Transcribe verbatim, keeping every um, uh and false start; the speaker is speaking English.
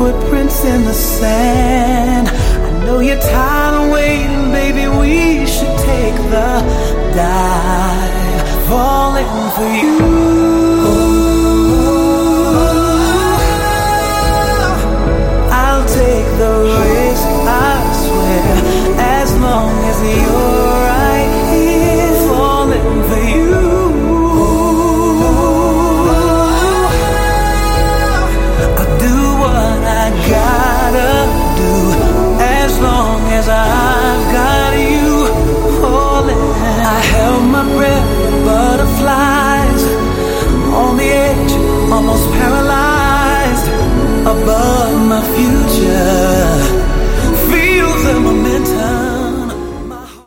footprints in the sand. I know you're tired of waiting, baby, we should take the dive. Falling for you.